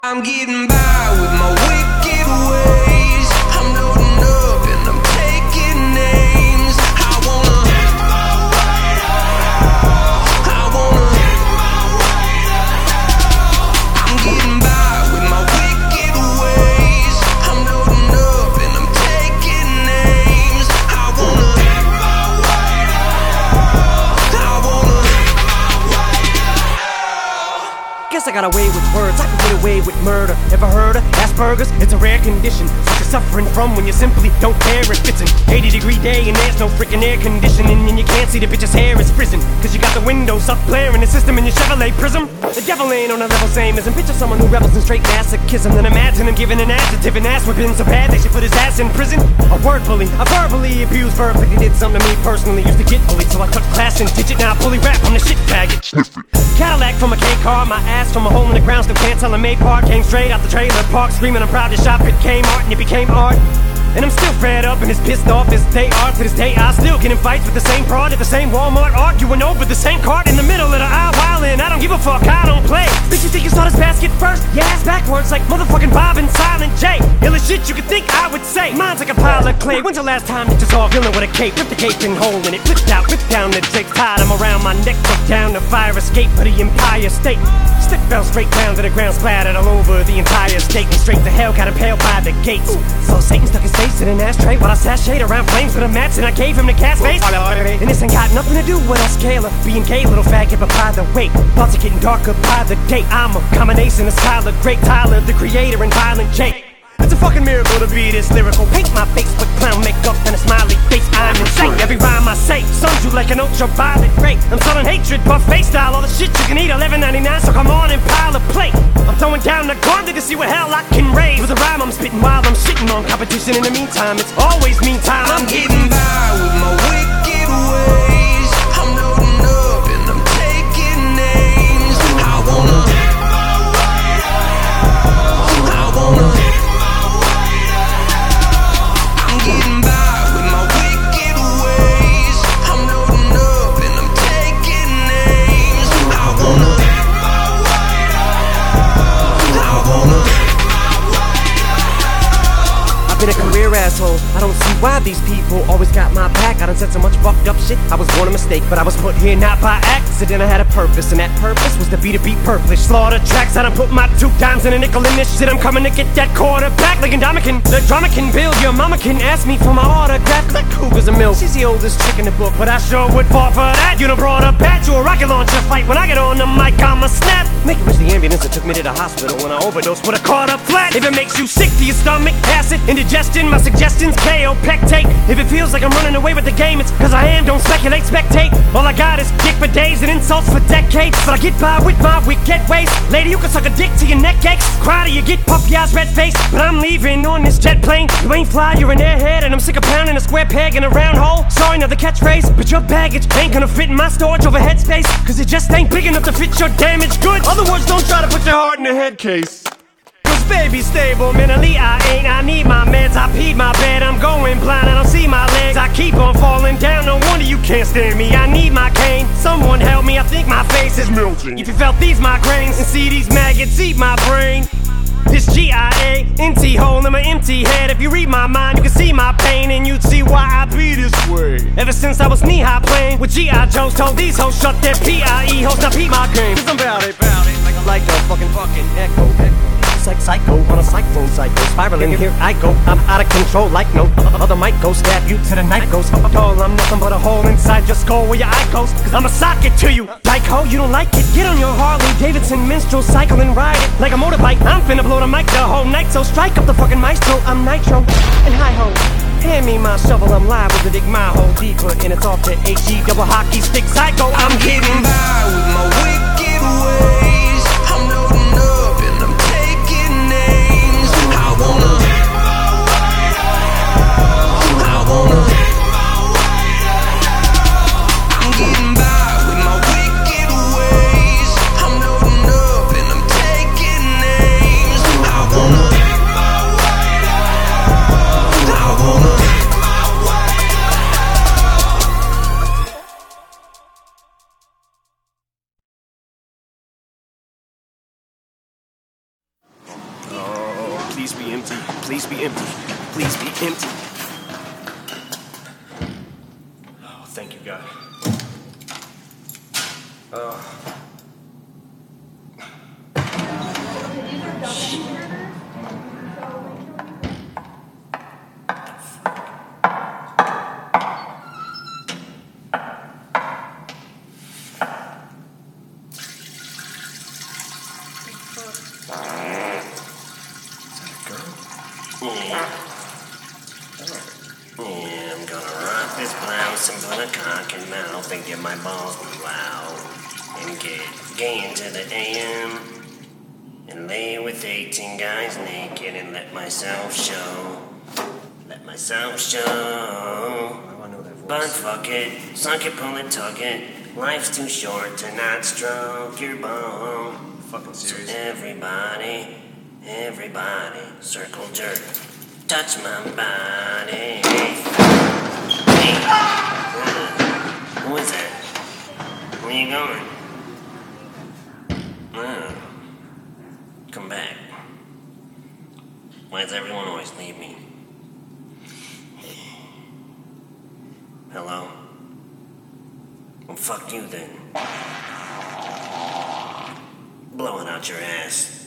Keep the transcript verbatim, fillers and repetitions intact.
I'm getting by with my wicked ways. I'm loading up and I'm taking names. I wanna take my way out. I wanna take my way out. I'm getting by with my wicked ways. I'm loading up and I'm taking names. I wanna take my way out. I wanna take my way out. Guess I got away with words, I can get away with murder. Ever heard of Asperger's? It's a rare condition, what you're suffering from when you simply don't care if it's an eighty degree day and there's no freaking air conditioning, and you can't see the bitch's hair is frizzing, cause you got the windows up blaring the system in your Chevrolet Prism. The devil ain't on a level same as, and picture someone who rebels in straight masochism, then imagine him giving an adjective and ass whipping so bad they should put his ass in prison. A word bully, a verbally abused verb like he did something to me personally. Used to get bullied so I cut class and digit, now I bully rap, I'm the shit faggot. Cadillac from a K car, my ass from a hole in the ground, still can't tell a May part. Came straight out the trailer park, screaming I'm proud to shop at Kmart, and it became art. And I'm still fed up and as pissed off as they are. To this day I still get in fights with the same broad at the same Walmart, arguing over the same cart in the middle of the aisle, wildin'. I don't give a fuck, I don't play. Bitch, you think you saw this basket first? Yeah, ass backwards like motherfucking Bob and Silent J. Ill as shit you could think I would say. Mine's like a pile of clay. When's the last time you just all villain with a cape? Ripped the cape and hole in it, flipped out, ripped down the drape, tied them around my neck, took down the fire escape for the Empire State. Stick fell straight down to the ground, splattered all over the entire state, and straight to hell, got impaled by the gates. So Satan stuck his face in an ashtray while I sashayed around flames with a match, and I gave him the cat's face. And this ain't got nothing to do with a scalar being gay, little faggot, but by the way, thoughts are getting darker by the day. I'm a combination of Skylar, Great Tyler, the creator, and Violent J. It's a fucking miracle to be this lyrical. Paint my face with clown makeup and a smiley face. I'm insane. Every rhyme I say sums you like an ultraviolet ray. I'm selling hatred, buffet style, all the shit you can eat, eleven ninety-nine. So come on and pile a plate. I'm throwing down the gauntlet to see what hell I can raise. With a rhyme I'm spitting while I'm shitting on competition. In the meantime, it's always meantime. I'm getting by with my wicked ways. I'm loading up and I'm taking names. I wanna take my way out. I wanna take my way out. I'm getting by with my wicked ways. I'm loading up and I'm taking names. I wanna take my way out. I wanna take my way out. I've been a career asshole, I don't see why these people always got my back. I done said so much fucked up shit, I was born a mistake, but I was put here not by accident. I had a purpose, and that purpose was to be the beat purplish. Slaughter tracks, I done put my two dimes and a nickel in this shit. I'm coming to get that quarterback like Indomitian. The drama can build, your mama can ask me for my autograph. That cougar's a milk, she's the oldest chick in the book, but I sure would fall for that. You done brought a bat to a rocket launcher fight. When I get on the mic, I'ma snap. Make it wish the ambulance that took me to the hospital when I overdosed would've caught up flat. If it makes you sick to your stomach, acid, indigestion, my suggestions, K O, pectate. If it feels like I'm running away with the game, it's cause I am, don't speculate, spectate. All I got is dick for days and insults for decades, but I get by with my wicked ways. Lady, you can suck a dick till your neck aches. Cry till you get puffy eyes, red face. But I'm leaving on this jet plane. You ain't fly, you're an airhead, and I'm sick of pounding a square peg in a round hole. Sorry, another catchphrase, but your baggage ain't gonna fit in my storage over headspace, cause it just ain't big enough to fit your damaged goods. Other words, don't try to put your heart in a head case. Cause baby stable, mentally I ain't. I need my meds, I peed my bed. I'm going blind, I don't see my legs. I keep on falling down, no wonder you can't stand me. I need my cane, someone help me, I think my face is melting. If you felt these migraines and see these maggots eat my brain, this G I A, empty hole in my empty head. If you read my mind, you can see my pain, and you'd see why I be this way. Ever since I was knee-high playing with G I Joes, told these hoes shut their P I E hoes, now peep my game. Cause I'm bout it, bout it, like a like a fucking fucking echo, echo. Like psycho on a cyclone cycle, spiraling here I go. I'm out of control like no other might go. Stab you to the night goes. Dog, I'm nothing but a hole inside your skull where your eye goes. Cause I'm a socket to you. Dyke-ho, you don't like it? Get on your Harley Davidson minstrel, cycle and ride it like a motorbike. I'm finna blow the mic the whole night, so strike up the fucking maestro. I'm Nitro and hi-ho. Hand me my shovel, I'm liable to dig my hole deeper, and it's off to H E double hockey stick psycho. I'm getting by with my wicked ways. I'm loading up and I'm taking names. I wanna take my way out. I wanna take my way out. I'm getting by with my wicked ways. I'm loading up and I'm taking names. I wanna take my way out. I wanna Please be empty. Please be empty. Please be empty. Oh, thank you, God. Uh. Yeah. Yeah, I'm gonna rock this blouse and put a cock in mouth and get my balls loud and get gay into the A M and lay with eighteen guys naked and let myself show. Let myself show. Oh, I know that voice. But fuck it, suck it, pull it, tug it. Life's too short to not stroke your bone. Fucking serious. So everybody, everybody, circle jerk. Touch my body. Hey, uh, who is that? Where you going? Uh, come back. Why does everyone always leave me? Hello? Well, fuck you then. Blowing out your ass.